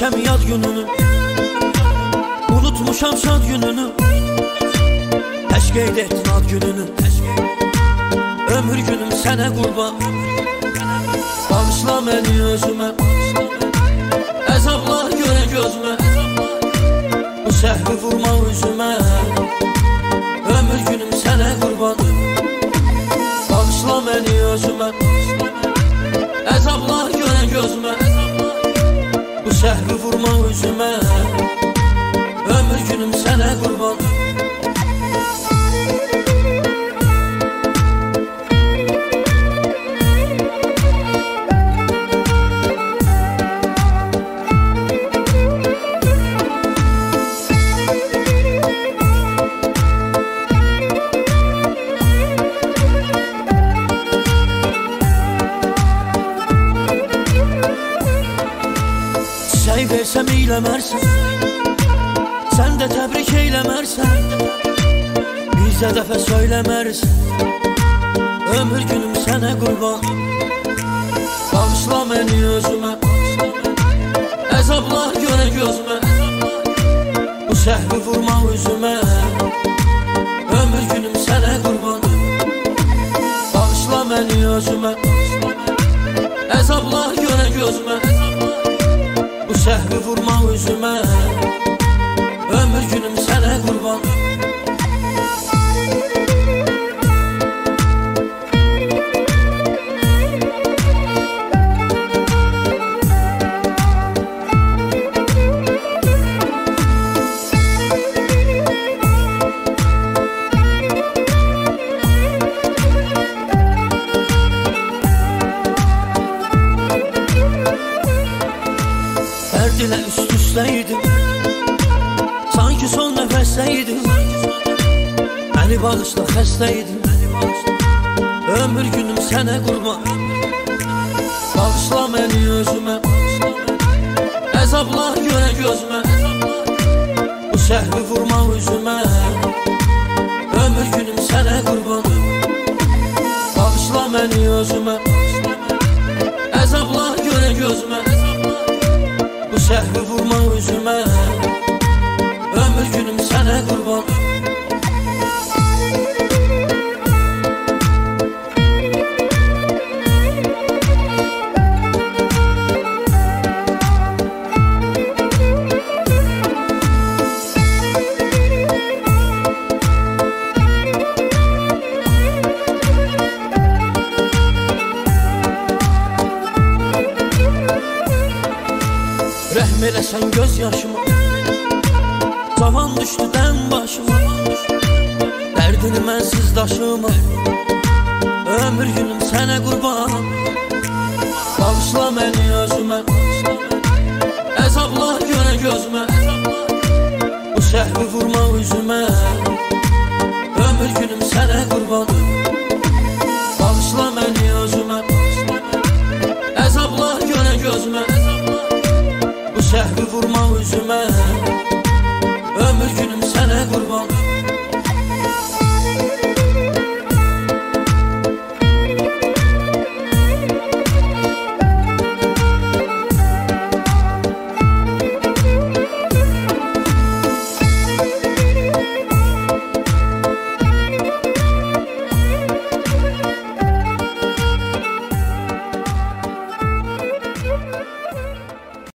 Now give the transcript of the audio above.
Sevmişəm yad gününü, unutmuşam şad gününü. Təş qeyd etdin ad gününü, ömür günüm sənə qurban. Bağışla məni özümə, əzablar görə gözümə. Bu səhvi vurma üzümə, ömür günüm sənə qurban. Bağışla məni özümə, əzablar görə gözümə. Bu səhvi vurma üzümə, ömür günüm sənə qurban. Çiçək versəm eyləmərsən, sən də təbrik eyləmərsən. Bizə dəfə söyləmərsən, ömür günüm sənə qurban. Bağışla məni özümə, əzablar görə gözümə. Bu səhvi vurma üzümə, ömür günüm sənə qurban. Bağışla məni özümə, əzablar görə gözümə. Bu səhvi vurma üzümə, ömür günüm sənə qurban. Dərd ilə üst-üstəydim, sanki son nəfəsdəydim. Məni bağışla xəstəydim, ömür günüm sənə qurban. Bağışla məni özümə, əzablar görə gözümə. Bu səhvi vurma üzümə, ömür günüm sənə qurban. Bağışla məni özümə, əzablar görə gözümə. Bu səhvi vurma üzümə, ömür günüm sənə qurban. Rəhm eləsən göz yaşıma, cavan düşdü dən başıma. Dərdini mənsiz daşıma, ömür günüm sənə qurban. Bağışla məni özümə, əzablar görə gözümə. Bu səhvi vurma üzümə, ömür günüm sənə qurban. Bağışla məni özümə, əzablar görə gözümə. Bu səhvi vurma üzümə, ömür günüm sənə qurban.